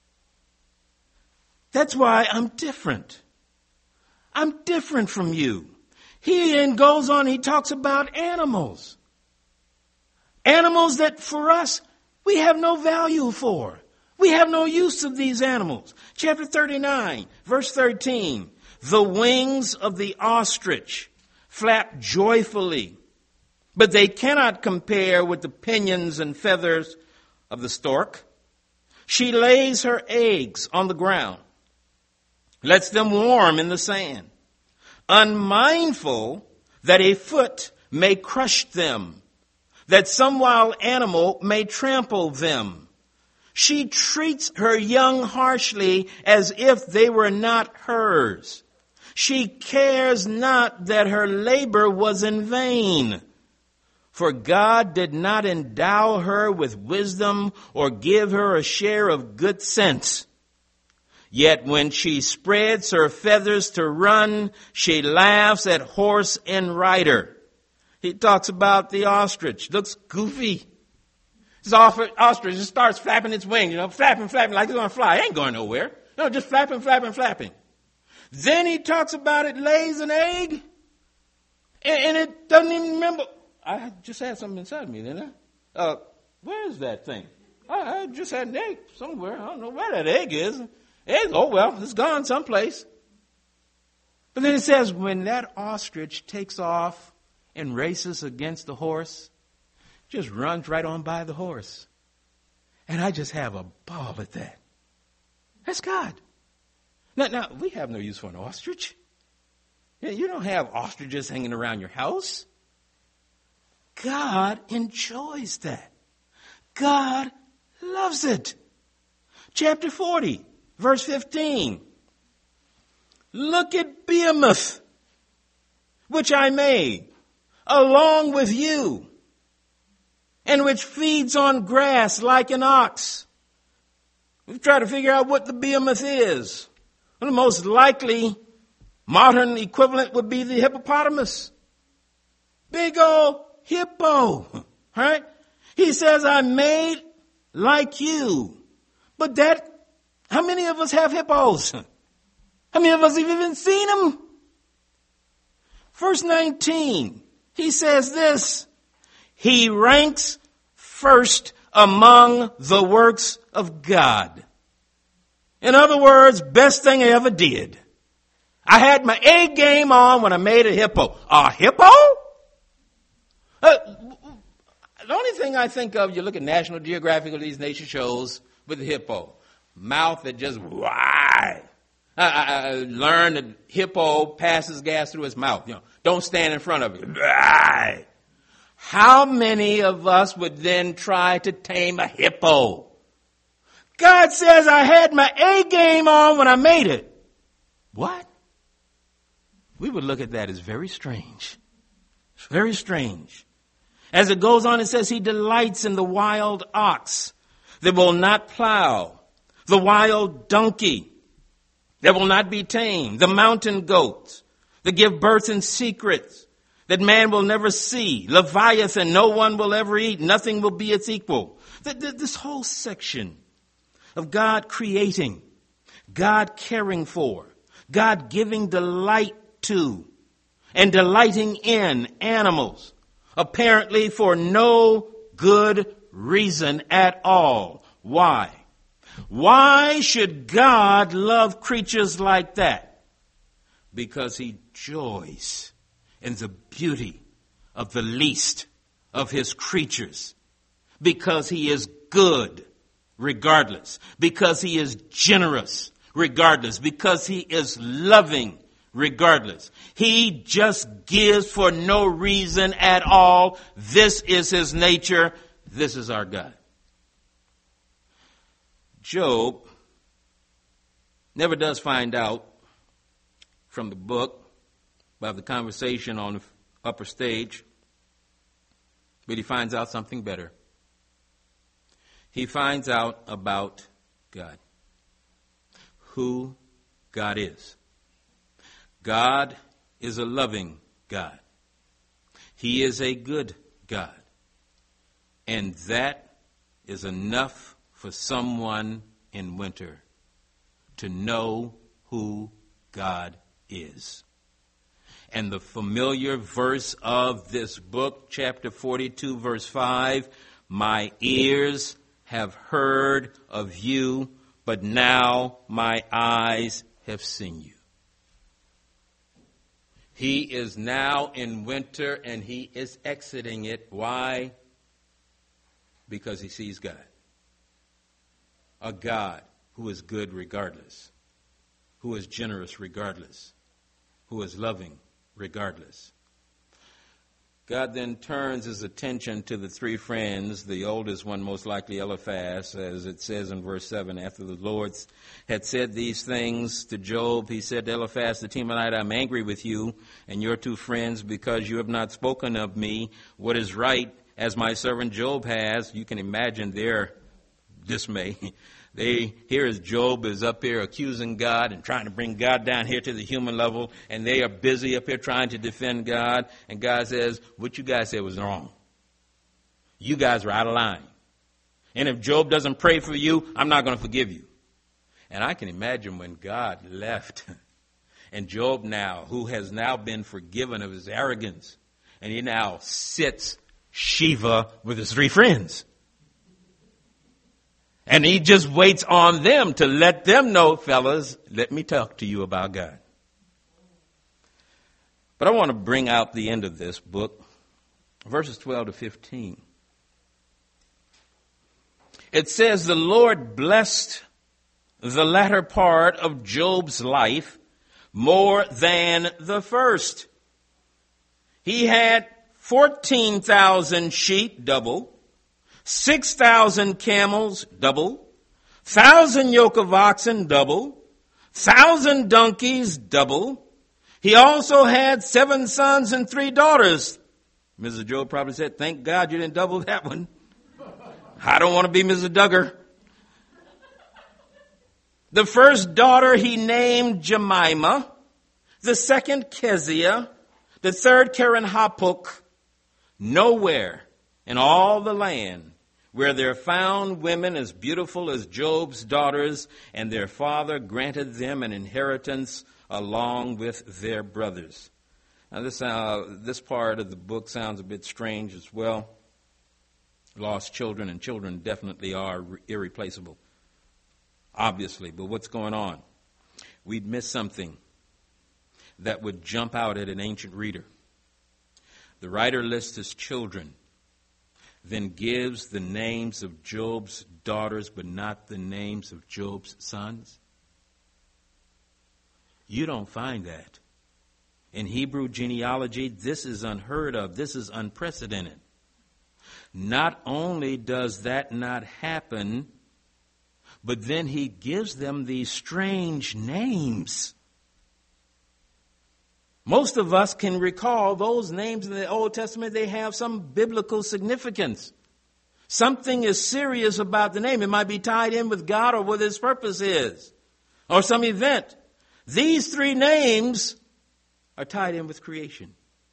That's why I'm different. I'm different from you. He then goes on, he talks about animals. Animals that for us, we have no value for. We have no use of these animals. Chapter thirty-nine, verse thirteen. the wings of the ostrich flap joyfully, but they cannot compare with the pinions and feathers of the stork. She lays her eggs on the ground, lets them warm in the sand, unmindful that a foot may crush them, that some wild animal may trample them. She treats her young harshly as if they were not hers. She cares not that her labor was in vain. For God did not endow her with wisdom or give her a share of good sense. Yet when she spreads her feathers to run, she laughs at horse and rider. He talks about the ostrich. Looks goofy. This ostrich just starts flapping its wings, you know, flapping, flapping like it's going to fly. It ain't going nowhere. No, just flapping, flapping, flapping. Then he talks about it lays an egg, and, and it doesn't even remember. I just had something inside me, didn't I? Uh, where is that thing? I, I just had an egg somewhere. I don't know where that egg is. Egg, oh, well, it's gone someplace. But then it says, when that ostrich takes off and races against the horse, just runs right on by the horse. And I just have a ball at that. That's God. Now, now we have no use for an ostrich. You don't have ostriches hanging around your house. God enjoys that. God loves it. Chapter forty, verse fifteen. Look at Behemoth, which I made, along with you, and which feeds on grass like an ox. We've tried to figure out what the behemoth is. Well, the most likely modern equivalent would be the hippopotamus. Big old hippo, right? He says, I made like you. But that, how many of us have hippos? How many of us have even seen them? Verse nineteen, he says this, he ranks first among the works of God. In other words, best thing I ever did. I had my A game on when I made a hippo. A hippo? Uh, the only thing I think of, you look at National Geographic or these nature shows with the hippo. Mouth that just wide. I, I, I learned that hippo passes gas through its mouth. You know, don't stand in front of it. Right. How many of us would then try to tame a hippo? God says I had my A game on when I made it. What? We would look at that as very strange. It's very strange. As it goes on, it says he delights in the wild ox that will not plow, the wild donkey that will not be tamed, the mountain goats that give birth in secrets that man will never see, Leviathan no one will ever eat, nothing will be its equal. This whole section of God creating, God caring for, God giving delight to, and delighting in animals, apparently for no good reason at all. Why? Why should God love creatures like that? Because he joys in the beauty of the least of his creatures. Because he is good regardless. Because he is generous regardless. Because he is loving regardless. He just gives for no reason at all. This is his nature. This is our God. Job never does find out from the book about the conversation on the upper stage, but he finds out something better. He finds out about God, who God is. God is a loving God. He is a good God. And that is enough for someone in winter to know who God is. And the familiar verse of this book, chapter forty-two, verse five, my ears have heard of you, but now my eyes have seen you. He is now in winter and he is exiting it. Why? Because he sees God. A God who is good regardless, who is generous regardless, who is loving regardless. God then turns his attention to the three friends, the oldest one most likely Eliphaz, as it says in verse seven. After the Lord had said these things to Job, he said to Eliphaz the Temanite, I'm angry with you and your two friends because you have not spoken of me what is right as my servant Job has. You can imagine their dismay. They, here is Job is up here accusing God and trying to bring God down here to the human level, and they are busy up here trying to defend God. And God says, what you guys said was wrong. You guys are out of line. And if Job doesn't pray for you, I'm not going to forgive you. And I can imagine when God left, and Job now, who has now been forgiven of his arrogance, and he now sits Shiva with his three friends. And he just waits on them to let them know, fellas, let me talk to you about God. But I want to bring out the end of this book, verses twelve to fifteen. It says, the Lord blessed the latter part of Job's life more than the first. He had fourteen thousand sheep, double. Six thousand camels, double. Thousand yoke of oxen, double. Thousand donkeys, double. He also had seven sons and three daughters. Missus Job probably said, thank God you didn't double that one. I don't want to be Missus Duggar. The first daughter he named Jemima. The second Keziah. The third Keren-Hapuk. Nowhere in all the land where there found women as beautiful as Job's daughters, and their father granted them an inheritance along with their brothers. Now this, uh, this part of the book sounds a bit strange as well. Lost children, and children definitely are irreplaceable, obviously. But what's going on? We'd miss something that would jump out at an ancient reader. The writer lists his children, then gives the names of Job's daughters, but not the names of Job's sons. You don't find that. In Hebrew genealogy, this is unheard of. This is unprecedented. Not only does that not happen, but then he gives them these strange names. Most of us can recall those names in the Old Testament. They have some biblical significance. Something is serious about the name. It might be tied in with God or what his purpose is, or some event. These three names are tied in with creation.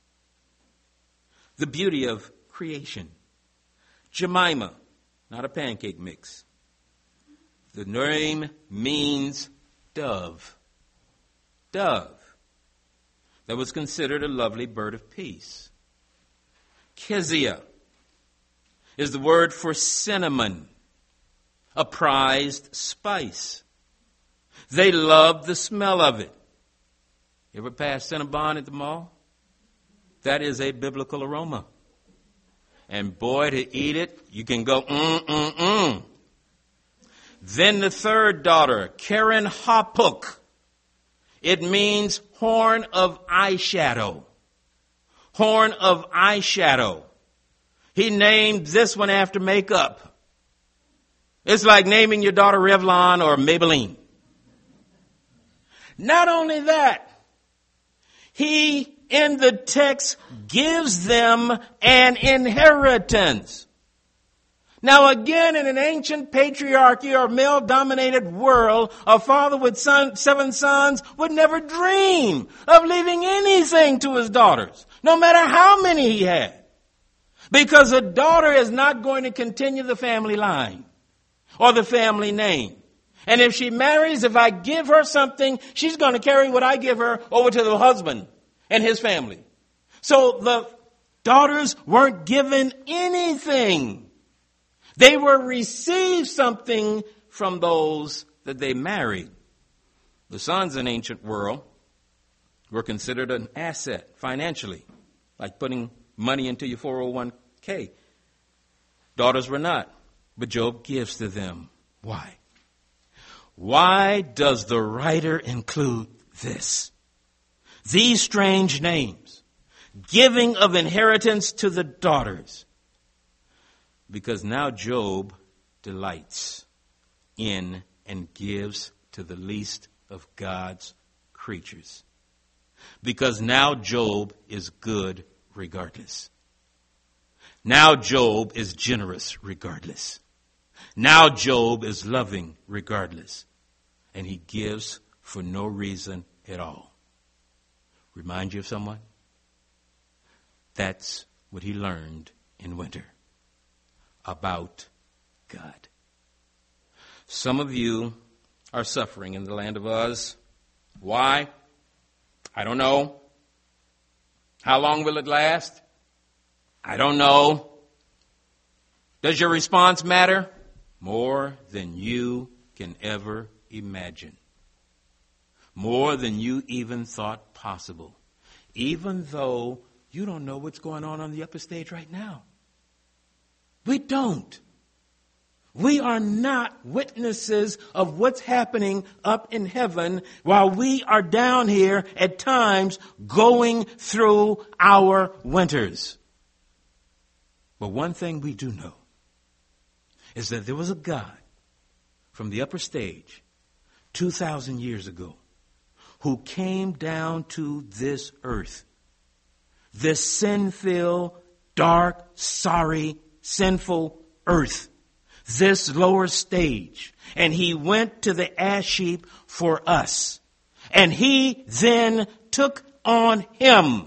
The beauty of creation. Jemima, not a pancake mix. The name means dove. Dove. That was considered a lovely bird of peace. Keziah is the word for cinnamon, a prized spice. They loved the smell of it. You ever pass Cinnabon at the mall? That is a biblical aroma. And boy, to eat it, you can go, mm, mm, mm. Then the third daughter, Keren-Hapuk. It means horn of eyeshadow. Horn of eyeshadow. He named this one after makeup. It's like naming your daughter Revlon or Maybelline. Not only that, he in the text gives them an inheritance. Now again, in an ancient patriarchy or male-dominated world, a father with son, seven sons would never dream of leaving anything to his daughters, no matter how many he had. Because a daughter is not going to continue the family line or the family name. And if she marries, if I give her something, she's going to carry what I give her over to the husband and his family. So the daughters weren't given anything. They were received something from those that they married. The sons in ancient world were considered an asset financially, like putting money into your four oh one k. Daughters were not, but Job gives to them. Why? Why does the writer include this? These strange names, giving of inheritance to the daughters. Because now Job delights in and gives to the least of God's creatures. Because now Job is good regardless. Now Job is generous regardless. Now Job is loving regardless. And he gives for no reason at all. Remind you of someone? That's what he learned in winter about God. Some of you are suffering in the land of Uz. Why? I don't know. How long will it last? I don't know. Does your response matter? More than you can ever imagine. More than you even thought possible. Even though you don't know what's going on on the upper stage right now. We don't. We are not witnesses of what's happening up in heaven while we are down here at times going through our winters. But one thing we do know is that there was a God from the upper stage two thousand years ago who came down to this earth, this sin-filled, dark, sorry, sinful earth, this lower stage, and he went to the ash heap for us. And he then took on him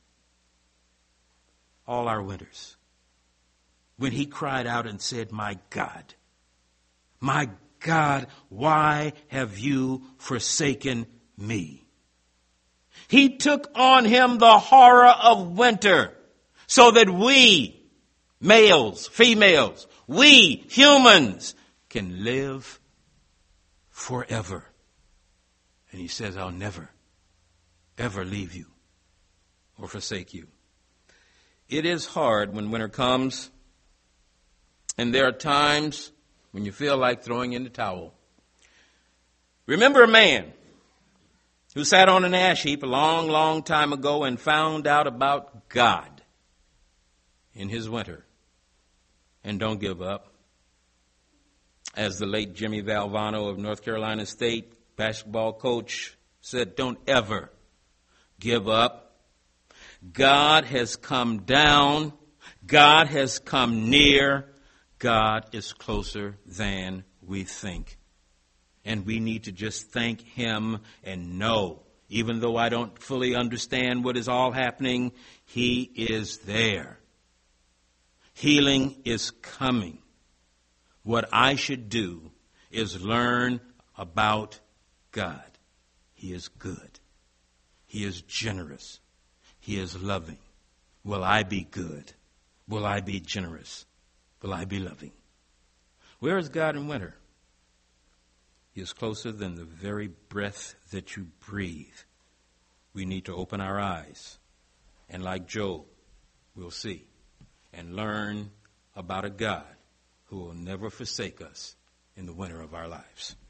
all our winters. When he cried out and said, "My God, my God, why have you forsaken me?" He took on him the horror of winter so that we, males, females, we, humans, can live forever. And he says, "I'll never, ever leave you or forsake you." It is hard when winter comes, and there are times when you feel like throwing in the towel. Remember a man who sat on an ash heap a long, long time ago and found out about God in his winter. And don't give up. As the late Jimmy Valvano of North Carolina State basketball coach said, don't ever give up. God has come down. God has come near. God is closer than we think. And we need to just thank him and know, even though I don't fully understand what is all happening, he is there. Healing is coming. What I should do is learn about God. He is good. He is generous. He is loving. Will I be good? Will I be generous? Will I be loving? Where is God in winter? He is closer than the very breath that you breathe. We need to open our eyes. And like Job, we'll see and learn about a God who will never forsake us in the winter of our lives.